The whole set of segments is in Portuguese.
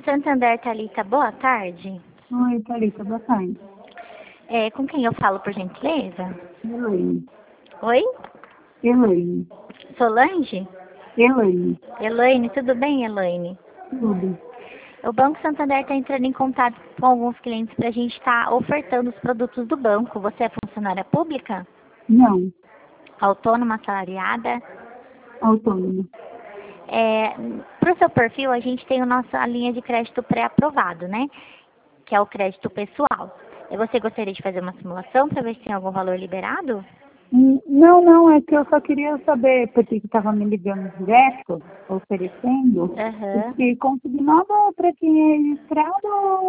Santander, Thalita, boa tarde. Oi, Thalita, boa tarde. Com quem eu falo, por gentileza? Elaine. Oi? Elaine. Solange? Elaine. Elaine, tudo bem, Elaine? Tudo. O Banco Santander está entrando em contato com alguns clientes para a gente estar ofertando os produtos do banco. Você é funcionária pública? Não. Autônoma, assalariada? Autônoma. Para o seu perfil, a gente tem a nossa linha de crédito pré-aprovado, né? Que é o crédito pessoal. E você gostaria de fazer uma simulação para ver se tem algum valor liberado? Não, é que eu só queria saber, porque estava me ligando direto, oferecendo, se conseguir nova para quem é registrado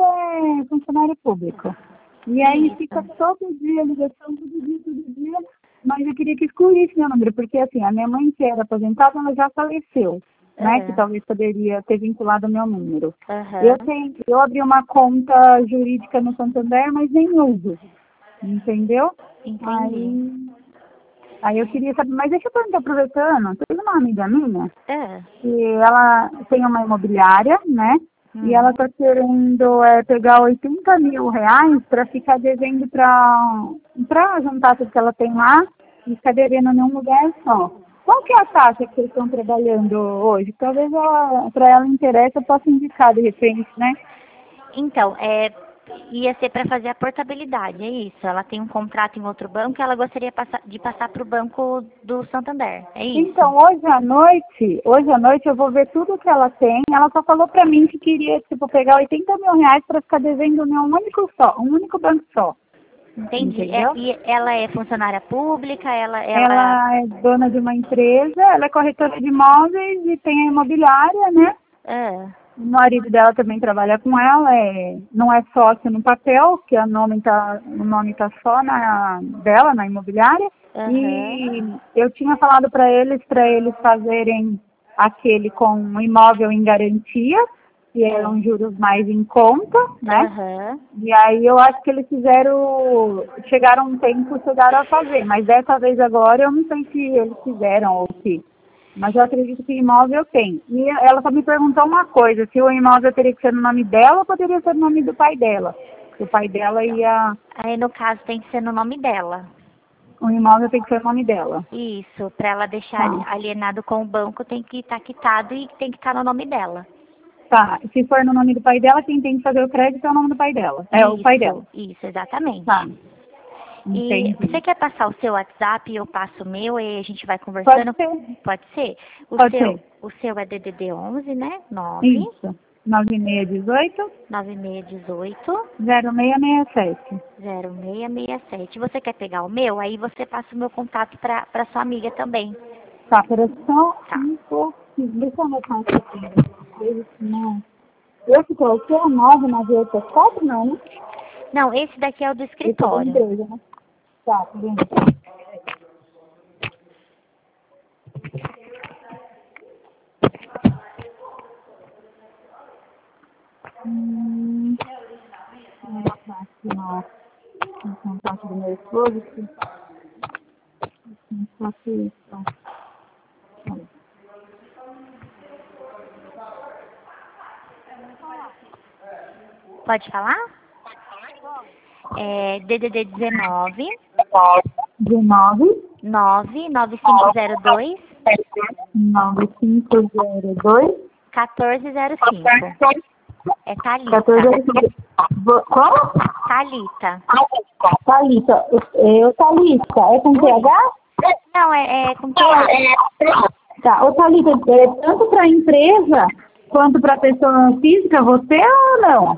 é funcionário público. E aí Isso. fica todo dia, ligação, todo dia, mas eu queria que excluísse meu número, porque assim, a minha mãe que era aposentada, ela já faleceu, né, que talvez poderia ter vinculado o meu número. Eu abri uma conta jurídica no Santander, mas nem uso, entendeu? Entendi. Aí eu queria saber, mas deixa eu perguntar, aproveitando, tem uma amiga minha, É. que ela tem uma imobiliária, né? E ela está querendo pegar 80 mil reais para ficar devendo para juntar tudo que ela tem lá e ficar devendo em um lugar só. Qual que é a taxa que vocês estão trabalhando hoje? Talvez para ela interesse, eu possa indicar de repente, né? Então, ia ser para fazer a portabilidade, é isso. Ela tem um contrato em outro banco e ela gostaria de passar para o banco do Santander, é isso? Então, hoje à noite eu vou ver tudo que ela tem. Ela só falou para mim que queria, pegar 80 mil reais para ficar devendo em um único banco só. Entendi. Entendeu? E ela é funcionária pública, Ela é dona de uma empresa, ela é corretora de imóveis e tem a imobiliária, né? O marido dela também trabalha com ela, não é sócio no papel, que o nome tá só dela, na imobiliária. E eu tinha falado para eles fazerem aquele com um imóvel em garantia, que eram juros mais em conta, né? E aí eu acho que eles chegaram a fazer, mas dessa vez agora eu não sei se eles fizeram ou se... Mas eu acredito que imóvel tem. E ela só me perguntou uma coisa, se o imóvel teria que ser no nome dela ou poderia ser no nome do pai dela. O pai dela ia... Aí, no caso, tem que ser no nome dela. O imóvel tem que ser no nome dela. Isso, para ela deixar alienado com o banco, tem que estar quitado e tem que estar no nome dela. Tá, se for no nome do pai dela, quem tem que fazer o crédito é o nome do pai dela. O pai dela. Isso, exatamente. Tá. E Entendi. você quer passar o seu WhatsApp e eu passo o meu e a gente vai conversando? Pode ser? Pode ser. O seu é DDD 11, né? 9. Isso. 9618. 9618. 0667. 0667. Você quer pegar o meu? Aí você passa o meu contato para sua amiga também. Tá, só um pouquinho. Deixa eu anotar aqui. Não. Esse que é o seu? 9984, não, né? Não, esse daqui é o do escritório. Esse é da empresa, né? Tá, bem. No contato do meu esposo. Pode falar? DDD 19 99502 1405. É Thalita. 1405. Como? Thalita. Thalita. Thalita, é com TH? Não, é com TH. Tá, Thalita, tanto para a empresa quanto para a pessoa física, você ou não?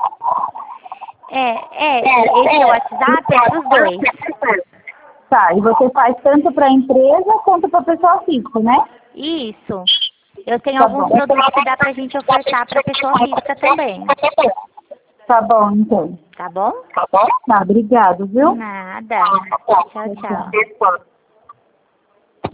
Esse WhatsApp é para os dois. Tá, e você faz tanto para a empresa quanto para a pessoa física, né? Isso. Eu tenho alguns produtos que dá pra gente ofertar para pessoa física também. Tá bom, então. Tá bom? Tá, obrigado, viu? Nada. Tchau, tchau.